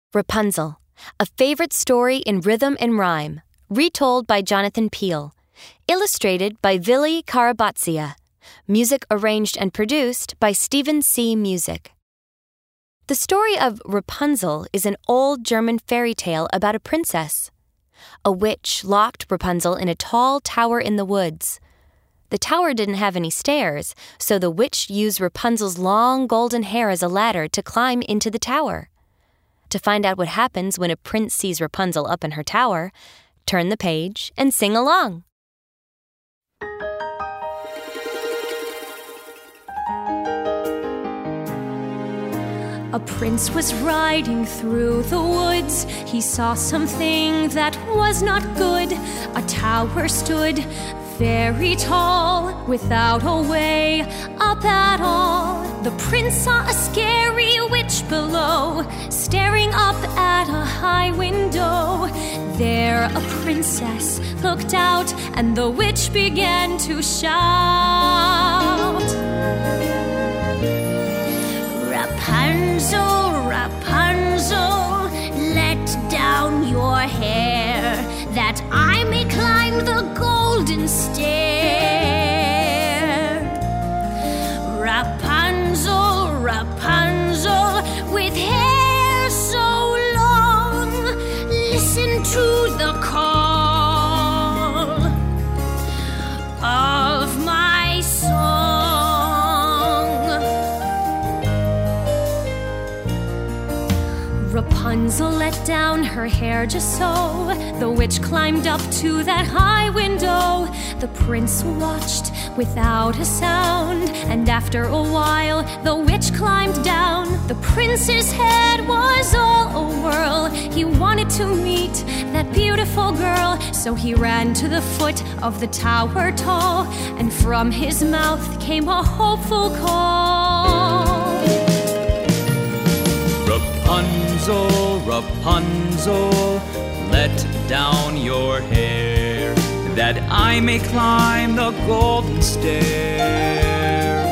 Rapunzel, a favorite story in rhythm and rhyme, retold by Jonathan Peele, illustrated by Vili Karabatsia, music arranged and produced by Stephen C. Music. The story of Rapunzel is an old German fairy tale about a princess. A witch locked Rapunzel in a tall tower in the woods. The tower didn't have any stairs, so the witch used Rapunzel's long golden hair as a ladder to climb into the tower. To find out what happens when a prince sees Rapunzel up in her tower, turn the page and sing along. A prince was riding through the woods. He saw something that was not good. A tower stood very tall, without a way up at all. The prince saw a scary witch below, staring up at a high window. There a princess looked out, and the witch began to shout. Rapunzel, Rapunzel, let down your hair, that I may climb the golden stair. Rapunzel, Rapunzel, with hair so long, listen to the call of my song. Rapunzel let down her hair just so. The witch climbed up to that high window. The prince watched without a sound, and after a while the witch climbed down. The prince's head was all a whirl. He wanted to meet that beautiful girl, so he ran to the foot of the tower tall, and from his mouth came a hopeful call. Rapunzel, Rapunzel, let down your hair, that I may climb the golden stair.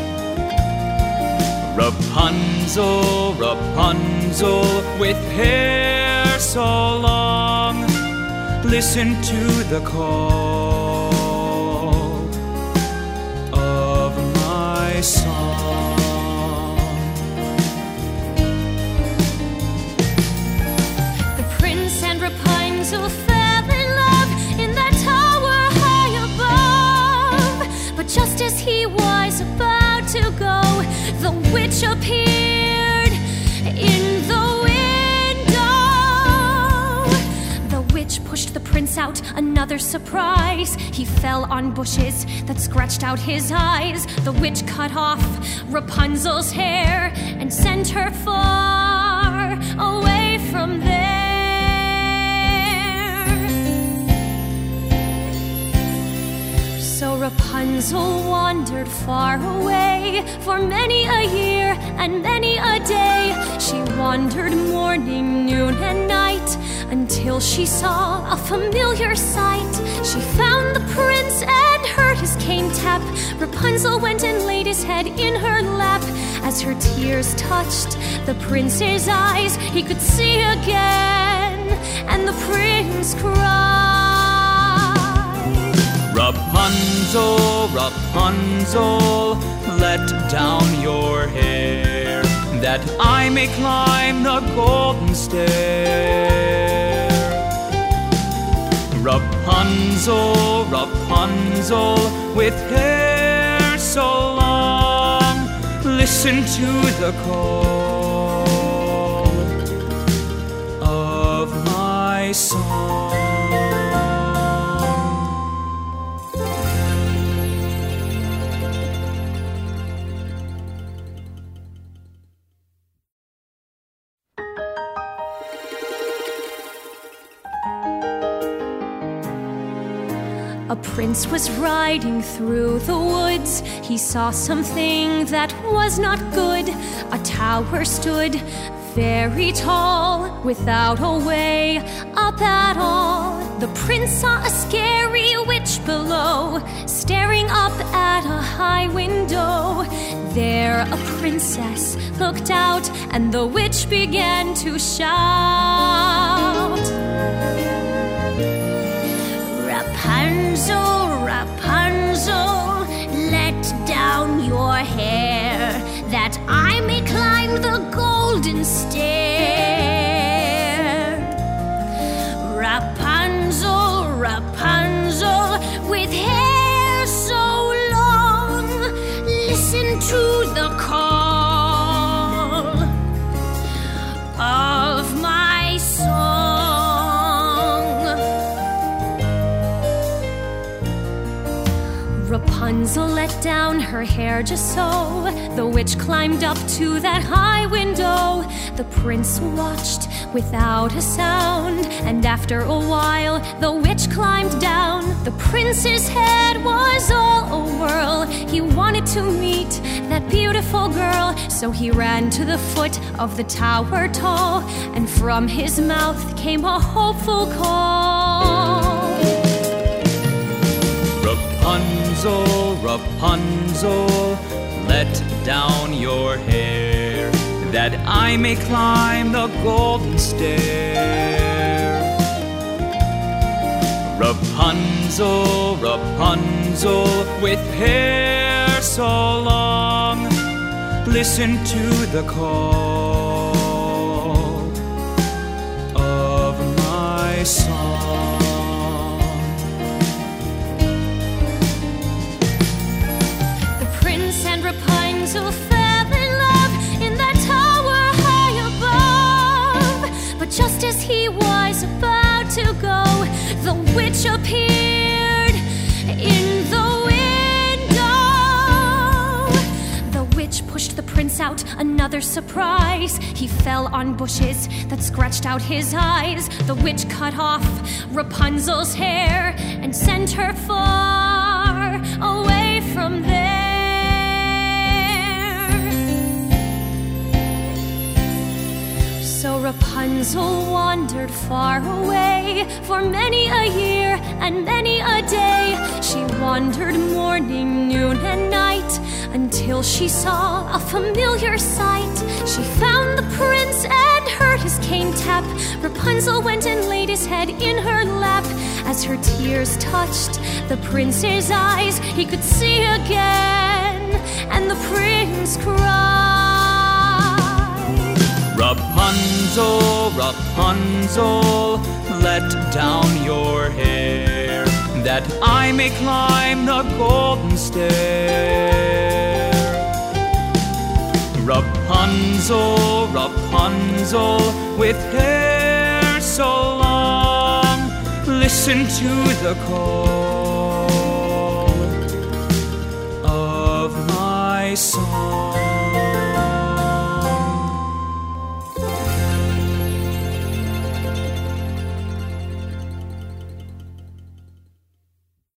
Rapunzel, Rapunzel, with hair so long, listen to the call of my song. Rapunzel fell in love in that tower high above. But just as he was about to go, the witch appeared in the window. The witch pushed the prince out, another surprise. He fell on bushes that scratched out his eyes. The witch cut off Rapunzel's hair and sent her far away from there. So Rapunzel wandered far away for many a year and many a day. She wandered morning, noon, and night until she saw a familiar sight. She found the prince and heard his cane tap. Rapunzel went and laid his head in her lap. As her tears touched the prince's eyes, he could see again, and the prince cried. Rapunzel, Rapunzel, let down your hair, that I may climb the golden stair. Rapunzel, Rapunzel, with hair so long, listen to the call of my song. A prince was riding through the woods. He saw something that was not good. A tower stood very tall, without a way up at all. The prince saw a scary witch below, staring up at a high window. There a princess looked out, and the witch began to shout. Rapunzel, Rapunzel, let down your hair, that I may climb the golden stair. Rapunzel, Rapunzel, with hair so long, listen to the call of my song. Rapunzel let down her hair just so. The witch climbed up to that high window. The prince watched without a sound, and after a while the witch climbed down. The prince's head was all a whirl. He wanted to meet that beautiful girl, so he ran to the foot of the tower tall, and from his mouth came a hopeful call. Rapunzel, Rapunzel, let down your hair, that I may climb the golden stair. Rapunzel, Rapunzel, with hair so long, listen to the call of my song. Rapunzel fell in love in that tower high above. But just as he was about to go, the witch appeared in the window. The witch pushed the prince out, another surprise. He fell on bushes that scratched out his eyes. The witch cut off Rapunzel's hair and sent her far away from there. So Rapunzel wandered far away for many a year and many a day. She wandered morning, noon, and night until she saw a familiar sight. She found the prince and heard his cane tap. Rapunzel went and laid his head in her lap. As her tears touched the prince's eyes, he could see again, and the prince cried. Rapunzel, Rapunzel, let down your hair, that I may climb the golden stair. Rapunzel, Rapunzel, with hair so long, listen to the call of my song.